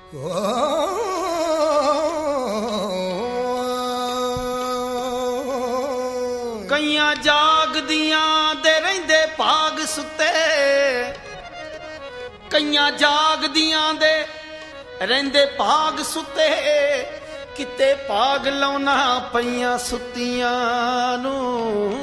ਕਈਆਂ ਜਾਗਦੀਆਂ ਦੇ ਰਹਿੰਦੇ ਭਾਗ ਸੁੱਤੇ, ਕਈਆਂ ਜਾਗਦੀਆਂ ਦੇ ਰਹਿੰਦੇ ਭਾਗ ਸੁੱਤੇ, ਕਿਤੇ ਭਾਗ ਲਾਉਣਾ ਪਈਆਂ ਸੁੱਤੀਆਂ ਨੂੰ।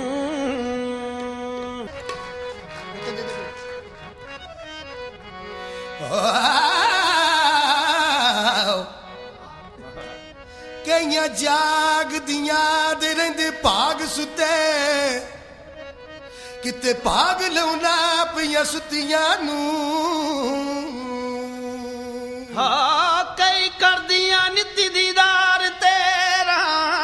ਕਈਆਂ ਜਾਗਦੀਆਂ ਦੇ ਰਹਿੰਦੇ ਭਾਗ ਸੁੱਤੇ, ਕਿਤੇ ਭਾਗ ਲਾਉਣਾ ਪਈਆਂ ਸੁੱਤੀਆਂ ਨੂੰ। ਹਾਂ ਕਈ ਕਰਦੀਆਂ ਨਿੱਤ ਦੀਦਾਰ ਤੇਰਾ,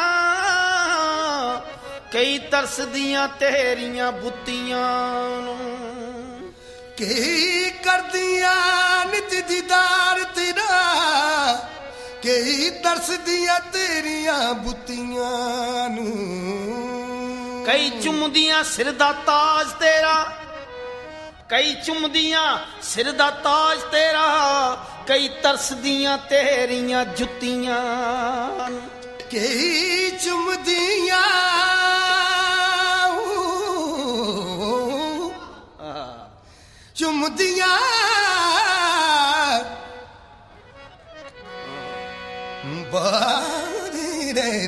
ਕਈ ਤਰਸਦੀਆਂ ਤੇਰੀਆਂ ਬੁੱਤੀਆਂ ਨੂੰ। ਕਈ ਕਰਦੀਆਂ ਨਿੱਤ ਦੀਦਾਰ ਤੇਰਾ, ਕਈ ਤਰਸਦੀਆਂ ਤੇਰੀਆਂ ਬੁੱਤੀਆਂ ਨੂੰ। ਕਈ ਚੁੰਮਦੀਆਂ ਸਿਰ ਦਾ ਤਾਜ ਤੇਰਾ, ਕਈ ਚੁੰਮਦੀਆਂ ਸਿਰ ਦਾ ਤਾਜ ਤੇਰਾ, ਕਈ ਤਰਸਦੀਆਂ ਤੇਰੀਆਂ ਜੁੱਤੀਆਂ ਨੂੰ। ਕਈ ਚੁੰਮਦੀਆਂ ਚੁੰਮਦੀਆਂ ਬਾਰੀ ਰੇ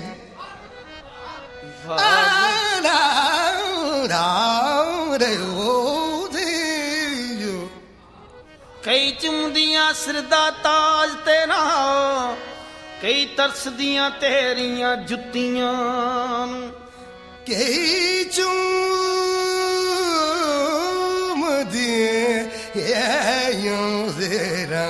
ਕਈ ਚੁੰਮਦੀਆਂ ਸਿਰ ਦਾ ਤਾਜ ਤੇਰਾ, ਕਈ ਤਰਸਦੀਆਂ ਤੇਰੀਆਂ ਜੁੱਤੀਆਂ ਨੂੰ। ਕਈ ਚੁੰਮਦੀਆਂ ਯੋਂ ਜ਼ੇਰਾ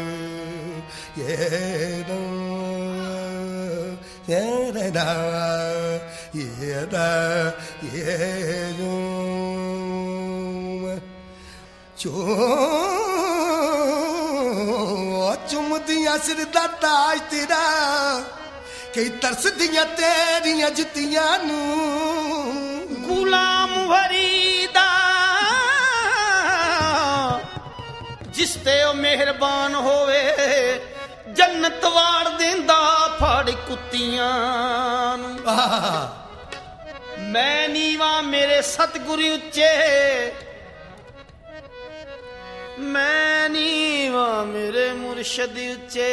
ਚੁੰਮਦੀਆਂ ਸਿਰ ਦਾ ਤਾਜ ਤੇਰਾ, ਕਈ ਤਰਸਦੀਆਂ ਤੇਰੀਆਂ ਜੁੱਤੀਆਂ ਨੂੰ। ਗੁਲਾਮ ਵਰੀਦਾ ਜਿਸ ਤੇ ਉਹ ਮਿਹਰਬਾਨ ਹੋਵੇ, ਜੰਨਤ ਵਾੜ ਦਿੰਦਾ ਫੜ ਕੁੱਤੀਆਂ ਨੂੰ। ਮੈਂ ਨੀਵਾ ਮੇਰੇ ਸਤਿਗੁਰੂ ਉੱਚੇ, ਮੈਂ ਨੀਵਾ ਮੇਰੇ ਮੁਰਸ਼ਦ ਉੱਚੇ,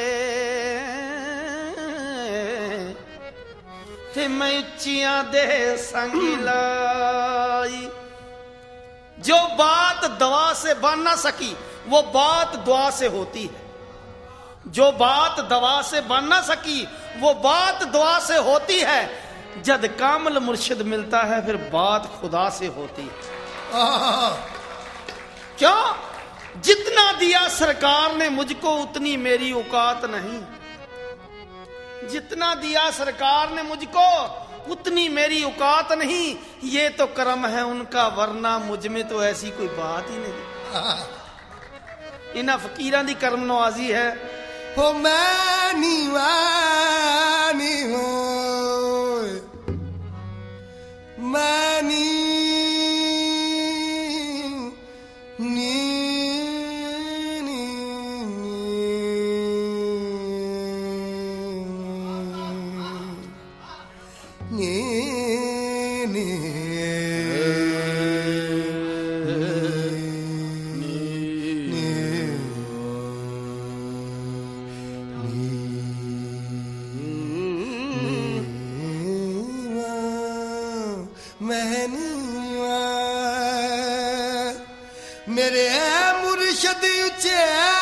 ਤੇ ਮੈਂ ਉੱਚੀਆਂ ਦੇ संग लाई। जो बात दवा से बन ना सकी वो बात दुआ से होती है, जो बात दवा से बन ना सकी वो बात दुआ से होती है। जब कामल मुर्शिद मिलता है फिर बात खुदा से होती है। क्यों? जितना दिया सरकार ने मुझको उतनी मेरी औकात नहीं, जितना दिया सरकार ने मुझको उतनी मेरी औकात नहीं। ये तो करम है उनका वरना मुझ में तो ऐसी कोई बात ही नहीं। इन्हां फकीरां दी करम नवाजी है। हो मैं नीवा नीवा मैं नी मेरे मुर्शद उच्चे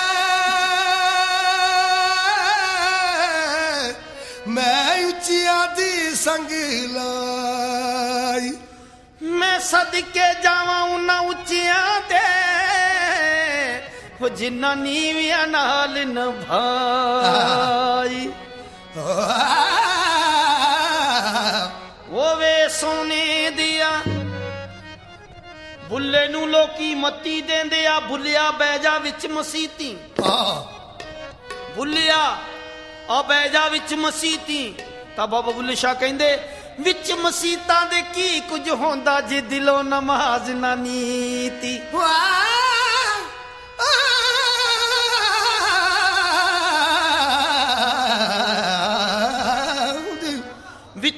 मैं उच्चिया दी संग लाई। मैं सदके जावा उन्ना उच्चिया दे जिन्ना नीविया नाल न भाई। वो वे सोने दिया बुल्ले नू लोकी मत्ती देंदे आ, बुलिया बैजा विच मसीती, बुलिया आ बैजा विच मसीती। तां बाबा बुल्ले शाह कहंदे विच मसीतां दे की कुछ होंदा जे दिलों नमाज ना नीती।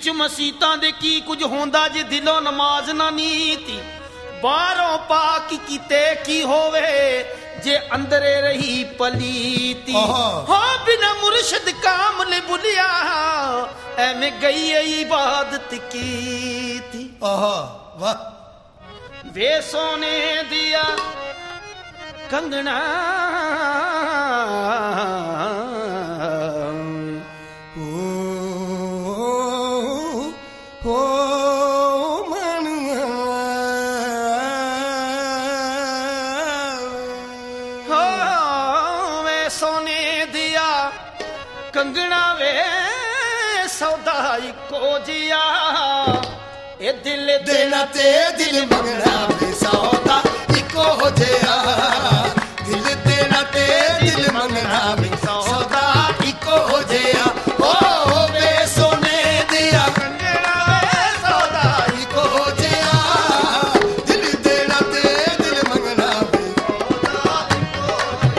ਵਿੱਚ ਮਸੀਤਾਂ ਦੇ ਕੀ ਕੁਝ ਹੁੰਦਾ ਜੇ ਦਿਲੋਂ ਨਮਾਜ਼ ਨਾ ਨੀਤੀ ਬਾਹਰੋਂ ਪਾਕ ਕੀਤੇ ਕੀ ਹੋਵੇ ਜੇ ਅੰਦਰੇ ਰਹੀ ਪਲੀਤੀ ਹੋ ਬਿਨਾ ਮੁਰਸ਼ਿਦ ਕਾਮਲ ਬੁਲਿਆ ਐਵੇਂ ਗਈ ਇਬਾਦਤ ਕੀਤੀ ਵਾਹ ਵੇ ਸੋਨੇ ਦਿਆ ਕੰਗਣਾ ਕੰਗਣਾ ਵੇ ਸੌਦਾ ਇੱਕੋ ਜਿਹਾ ਇਹ ਦਿਲ ਦੇਣਾ ਤੇ ਦਿਲ ਮੰਗਣਾ ਵੇ ਸੌਦਾ ਇੱਕੋ ਜਿਹਾ ਦਿਲ ਦੇਣਾ ਤੇ ਦਿਲ ਮੰਗਣਾ ਵੇ ਸੌਦਾ ਇੱਕੋ ਜਿਹਾ ਓ ਵੇ ਸੋਨੇ ਦਿਆ ਕੰਗਣਾ ਵੇ ਸੌਦਾ ਇੱਕੋ ਜਿਹਾ ਦਿਲ ਦੇਣਾ ਤੇ ਦਿਲ ਮੰਗਣਾ ਵੇ ਸੌਦਾ ਇੱਕੋ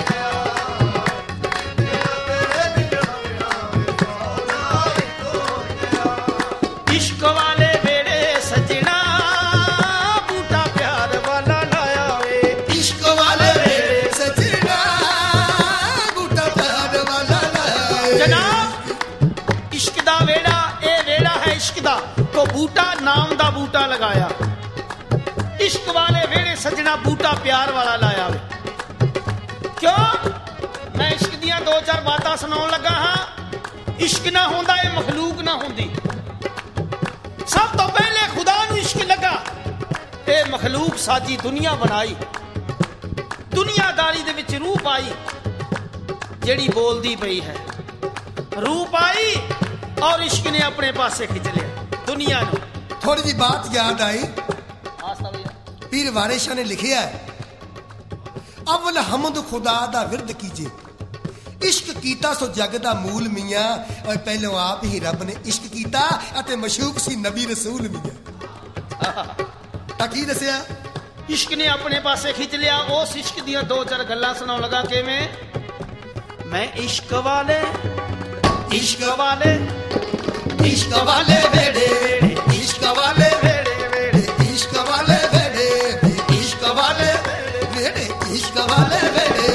ਜਿਹਾ इश्क वाले वेड़े सजना बूटा प्यार वाला लाया वे इश्क वाले वेड़े सजना बूटा प्यार वाला लाया जनाब इश्क दा वेड़ा ए वेड़ा है इश्क दा तो बूटा नाम दा बूटा लगाया इश्क वाले वेड़े सजना बूटा प्यार वाला लाया वे क्यों मैं इश्क दियां दो चार बातां सुनाउण लगा हां इश्क ना होंदा ए मखलूक ना होंदी सब तो पहले खुदा नू इश्क लगा ते मखलूक साजी दुनिया बनाई दुनियादारी दे विच रूह पाई जेड़ी बोलदी पई है रूह पाई और इश्क ने अपने पासे खिंच लिया दुनिया नू थोड़ी जी बात याद आई पीर वारिस शाह ने लिखिया है अव्वल हमद खुदा दा विरद कीजे इश्क कीता सो जग दा मूल मियां और पहले आप ही रब ने इश्क कीता अते मशूक सी नबी रसूल मियां ताकि दसिया इश्क ने अपने पासे खिंच लिया उस इश्क दियां दो चार गल्लां सुनाउण लगा किवें मैं इश्क वाले वेड़े इश्क वाले वेड़े इश्क वाले वेड़े इश्क वाले वेड़े इश्क वाले वेड़े इश्क वाले वेड़े इश्क वाले वेड़े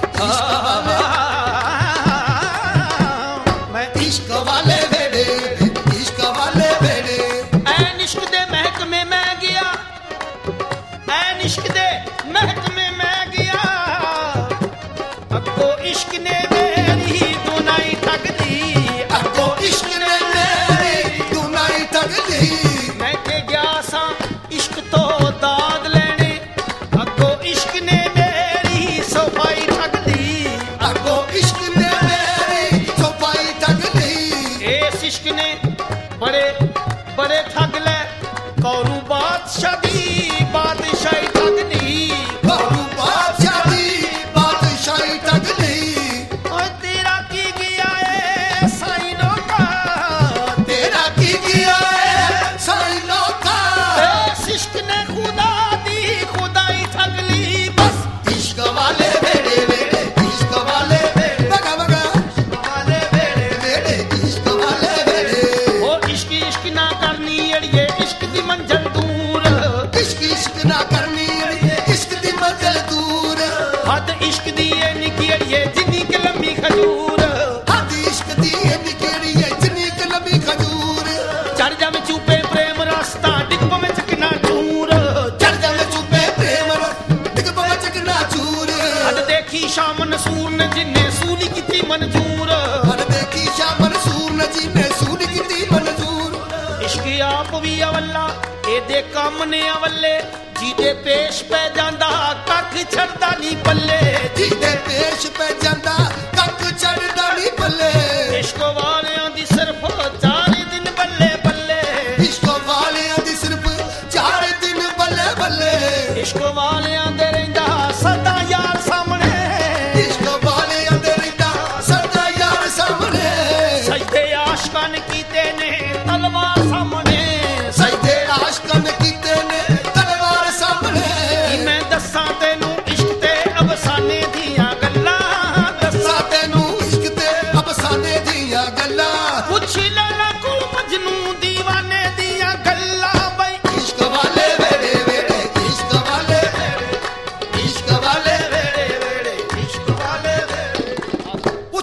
इश्क वाले वेड़े इश्क वाले वेड़े ऐन इश्क दे महकमे मैं गया ऐन इश्क दे महकमे मैं गया अगो इश्क ने मेरी दुनाई ठग दी अगो इश्क ने मेरी दुनाई ठग दी मैं के गया सा इश्क तो दाद लेने अगो इश्क ने मेरी सफाई ठग दी अगो इश्क ने मेरी सफाई ठग दी इश्क ने बड़े बड़े ठग ले कौरू बादशाह दी बादशाही ठग दी कौरू बादशाह दी बादशाही ठग दी ओए तेरा की गया है साइनों का तेरा की गया है साइनों का इश्क ने खुदा दी खुदाई ठग ली बस इश्क वाले वेड़े वेड़े इश्क वाले वेड़े बगा बगा इश्क वाले वेड़े वेड़े इश्क वाले वेड़े ओ इश्क इश्क ना करनी अड़िए इश्क दी मंजिल दूर इश्क ना करनी अड़िए इश्क दी मंजिल दूर हद इश्क दी ए निकी अड़िए जिन्नी के लंबी खजूर हद इश्क दी ए निकी अड़िए जिन्नी के लंबी खजूर चढ़ जावे चुपे प्रेम रास्ता डिग पवे चकना चूर चढ़ जावे चुपे प्रेम डिग पवे चकना चूर हद देखी शाम नसूर ने जिन्ने सूली कीती मंजूर हद देखी शाम नसूर ने जिन्ने सूली कीती मंजूर इश्क आप भी अवल्ला एदे काम ने अवल्ले जीदे पेश पे जांदा कख छड़दा नी पल्ले जीदे पेश पे जांदा कख छड़दा नी पल्ले इश्क वालियां दी सिर्फ 4 दिन बल्ले बल्ले इश्क वालियां दी सिर्फ 4 दिन बल्ले बल्ले इश्क वालियां दे रहिंदा सदा यार सामने इश्क वालियां दे रहिंदा सदा यार सामने सजदे आशिकां ने कीते ने तलवार सामने सजदे आशिकां ने कीते ने तलवार सामने मैं दस्सां तेनू इश्क ते अफसाने दियां गल्लां दस्सां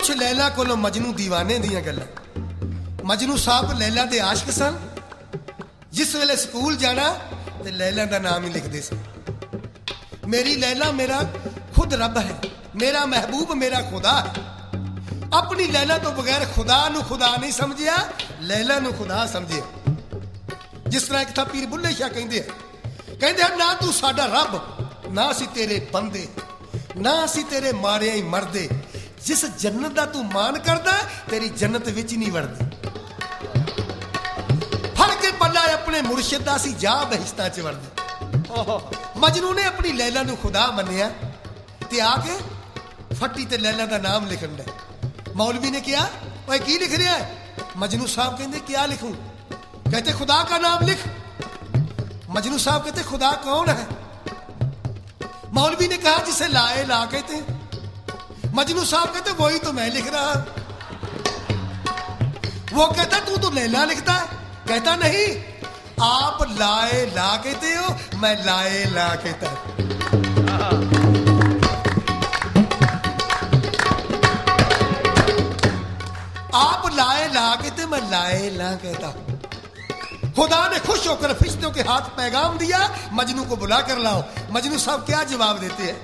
कुछ लैला कोलों मजनू दीवाने दियां गल्लां। मजनू साहब लैला दे आशिक सन। जिस वेले स्कूल जाना ते लैला दा नाम ही लिखदे सन। मेरी लैला मेरा खुद रब है, मेरा महबूब मेरा खुदा है। अपनी लैला तो बगैर खुदा नू खुदा नहीं समझिया, लैला नू खुदा समझिया। जिस तरह एक था पीर बुल्ले शाह कहंदे ना तू साडा रब, ना असी तेरे बंदे, ना असी तेरे मारे ही मरदे। जिस जन्नत दा तू मान करदा तेरी जन्नत विच नहीं वड़दी। फड़ के पल्ला अपने मुर्शिद दा सी जा बहिश्तां च वड़दे। मजनू ने अपनी लैला नू खुदा मन्निया ते आके फट्टी ते लैला दा नाम लिखन दे। मौलवी ने कहा ओए की लिख रहा है? मजनू साहब कहते क्या लिखूं? कहते खुदा का नाम लिख। मजनू साहब कहते खुदा कौन है? मौलवी ने कहा जिसे लाए ला कहते हैं। मजनू साहब कहते वही तो मैं लिख रहा। वो कहता तू तो लैला लिखता है। कहता नहीं, आप लाए ला कहते हो, मैं लाए ला कहता। आप लाए ला कहते, मैं लाए ला कहता। खुदा ने खुश होकर फरिश्तों के हाथ पैगाम दिया, मजनू को बुला कर लाओ। मजनू साहब क्या जवाब देते हैं?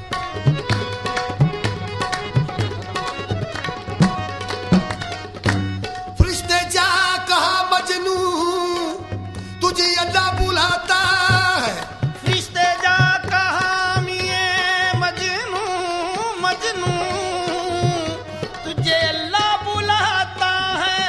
फरिश्ते जा कहा मजनू तुझे अल्लाह बुलाता है। फरिश्ते जा कहा मिये मजनू, मजनू तुझे अल्लाह बुलाता है।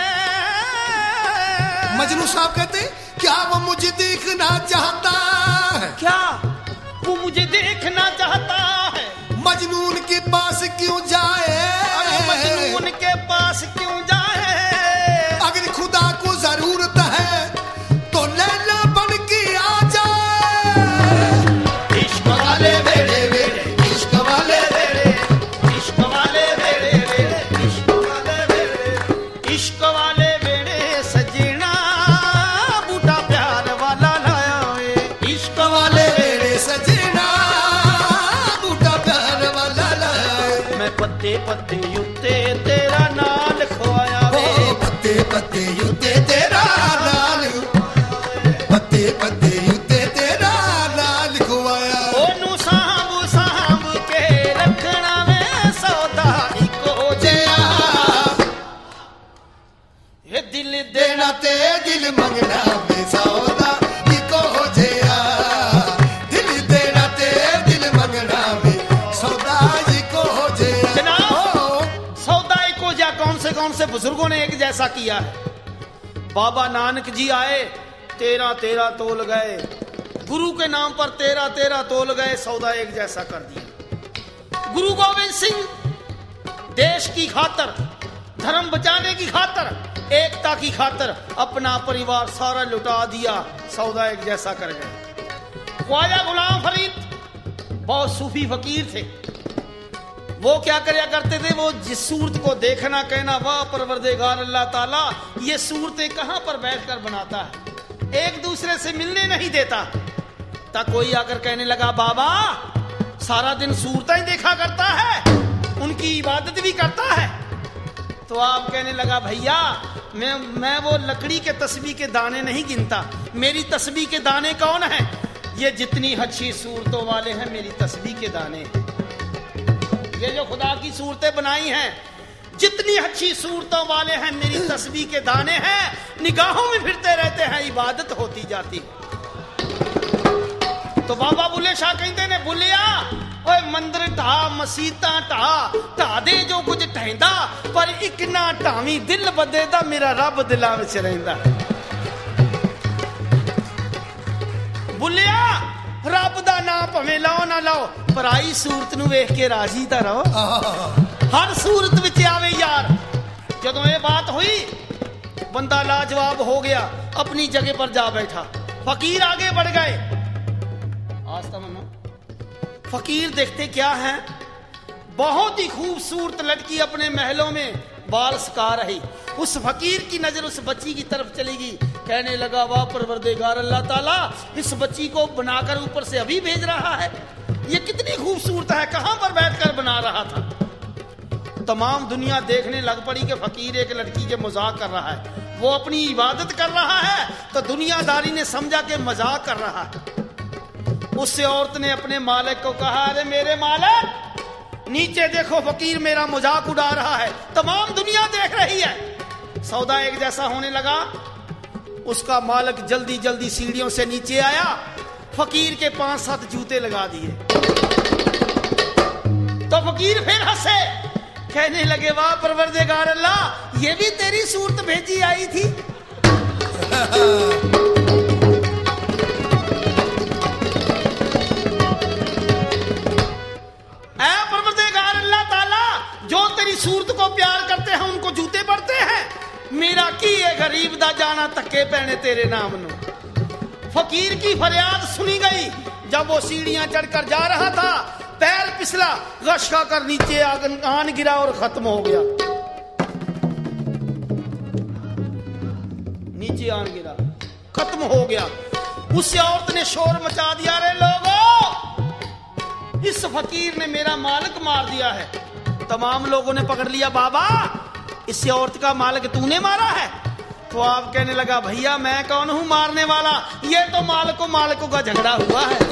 मजनू साहब कहते क्या वो मुझे देखना चाहता है? क्या वो मुझे देखना चाहता है? मजनून के पास क्यों जाए? अरे मजनून के पास क्यों जाए? अगर खुदा को जरूरत है तो लैला बन के आ जाए। इश्क वाले वेड़े वेड़े, इश्क वाले वेड़े, इश्क वाले वेड़े वेड़े, इश्क वाले वेड़े, इश्क वाले वेड़े सजना बूटा प्यार वाला लाया वे। इश्क वाले वेड़े सजना बूटा प्यार वाला लाए। मैं पत्ते पत्ते उत्ते तेरा नाम लिखवाया वे। पत्ते पत्ते युते तेरा नाल, पत्ते पत्ते युते तेरा नाल खुआया। ओनू सांभ सांभ के रखना में सौदा इको जिया। ये दिल देना ते दिल मंगना में सौदा इको जिया। दिल देना ते दिल मंगना में सौदा इको जिया। जनाब सौदा इको जिया कौन से बुजुर्गों ने एक जैसा किया है? बाबा नानक जी आए, 13 तोल गए। गुरु के नाम पर 13 तोल गए, सौदा एक जैसा कर दिया। गुरु गोविंद सिंह देश की खातर, धर्म बचाने की खातर, एकता की खातर अपना परिवार सारा लुटा दिया, सौदा एक जैसा कर गए। ख्वाजा गुलाम फरीद बहुत सूफी फकीर थे। वो क्या करया करते थे? वो जिस सूरत को देखना कहना वाह परवरदिगार अल्लाह ताला ये सूरतें कहां पर बैठकर बनाता है, एक दूसरे से मिलने नहीं देता। तक कोई आकर कहने लगा बाबा सारा दिन सूरतें ही देखा करता है, उनकी इबादत भी करता है। तो आप कहने लगा भैया मैं वो लकड़ी के तस्बीह के दाने नहीं गिनता। मेरी तस्बीह के दाने कौन है? ये जितनी अच्छी सूरतों वाले हैं मेरी तस्बीह के दाने। ये जो खुदा की सूरतें बनाई हैं, जितनी अच्छी सूरतों वाले हैं मेरी तस्बीह के दाने हैं। निगाहों में फिरते रहते हैं, इबादत होती जाती है। तो बाबा बुल्ले शाह कहते ने बुलिया ओए मंदिर ढा मसीता ढा दे जो कुछ ढाइंदा, पर एक ना ढावी दिल बदे दा मेरा रब दिलां विच रहिंदा। बुलिया रब दा नाम भवें लाओ ना लाओ, पराई सूरत नूं वेख के राजी तां रहो। हर सूरत विच आवे यार। जदों ये बात हुई बंदा लाजवाब हो गया, अपनी जगह पर जा बैठा। फकीर आगे बढ़ गए। आस्था मनो। फकीर देखते क्या है, बहुत ही खूबसूरत लड़की अपने महलों में बाल सुखा रही। उस फकीर की नजर उस बच्ची की तरफ चलेगी, कहने लगा वाह परवरदिगार अल्लाह ताला इस बच्ची को बनाकर ऊपर से अभी भेज रहा है। ये कितनी खूबसूरत है, कहां पर बैठकर बना रहा था। तमाम दुनिया देखने लग पड़ी कि फकीर एक लड़की के मजाक कर रहा है, वो अपनी इबादत कर रहा है, तो दुनियादारी ने समझा कि मजाक कर रहा है। उससे औरत ने अपने मालिक को कहा, अरे मेरे मालिक नीचे देखो, फकीर मेरा मजाक उड़ा रहा है, तमाम दुनिया देख रही है। सौदा एक जैसा होने लगा। उसका मालिक जल्दी जल्दी सीढ़ियों से नीचे आया, फकीर के 5-7 जूते लगा दिए। तो फकीर फिर हंसे, कहने लगे, वाह परवरदिगार अल्लाह, ये भी तेरी सूरत भेजी आई थी। ऐ परवरदिगार अल्लाह ताला, जो तेरी सूरत को प्यार करते हैं उनको जूते पड़ते हैं, मेरा की ये गरीब दा जाना तक्के पैने तेरे नाम नो। फकीर की फरियाद सुनी गई। जब वो सीढ़ियां चढ़कर जा रहा था, पैर फिसला, गश खाकर नीचे आन गिरा और खत्म हो गया। नीचे आन गिरा, खत्म हो गया। उस औरत ने शोर मचा दिया, रे लोगों, इस फकीर ने मेरा मालिक मार दिया है। तमाम लोगों ने पकड़ लिया, बाबा इस औरत का मालिक तूने मारा है? तो आप कहने लगा, भैया मैं कौन हूं मारने वाला, ये तो मालिकों का झगड़ा हुआ है।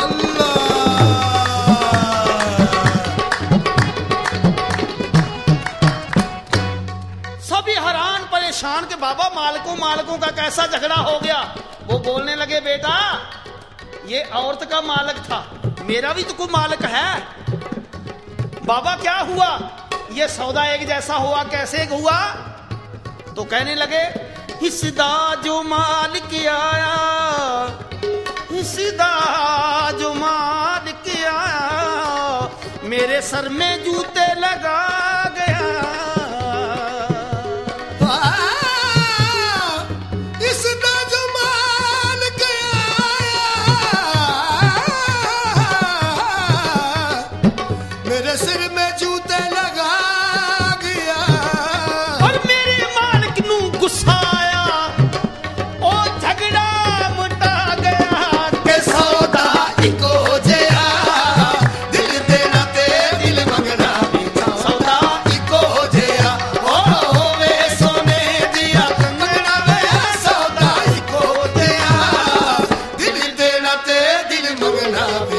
सभी हैरान परेशान के बाबा मालिकों का कैसा झगड़ा हो गया। वो बोलने लगे, बेटा ये औरत का मालिक था, मेरा भी तो कोई मालिक है। बाबा क्या हुआ? ये सौदा एक जैसा हुआ, कैसे हुआ? तो कहने लगे, हिस्सा जो मालिक आया, हिस्सा जो मालिक आया, मेरे सर में जूते लगा गया। हिस्सा जो मालिक आया, मेरे सिर में जूते लगा गया। और मेरे मालिक नू गुस्सा दिल मंगना